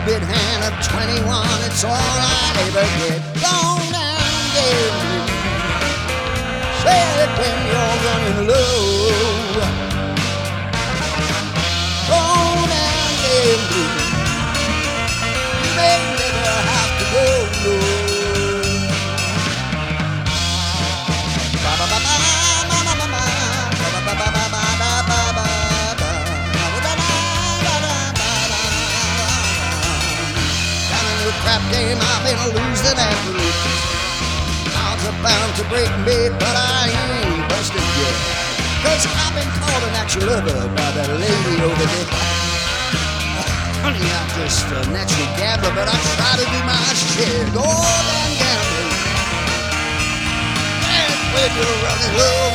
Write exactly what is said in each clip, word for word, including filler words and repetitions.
cupid hand of twenty-one, it's all I ever get. Go down gambling, said when you're running low. Go down gambling, you may never have to go low. Crap game I've been losing and losing. Odds are bound to break me, but I ain't busted yet. Cause I've been called an actual lover by that lady over there. Honey, I'm just a natural gambler, but I try to do my share. Go down gambling, and when you're running low,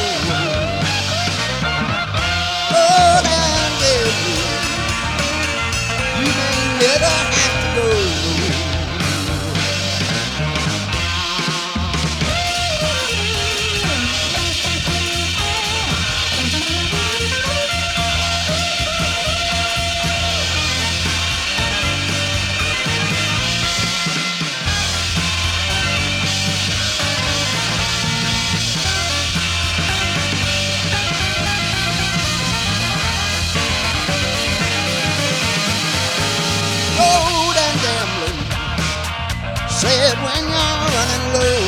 go down gambling, you may never have to go. Said when you're running low,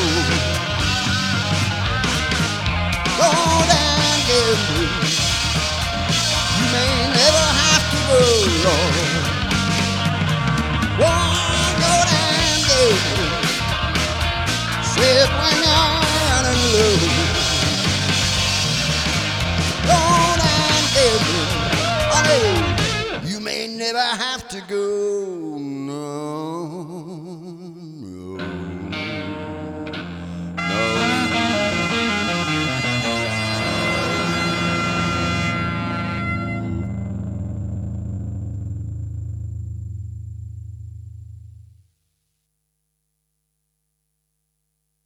go down gambling, you may never have to go long. Won't go down gambling, said when you're running low, go down gambling, honey, you may never have to go.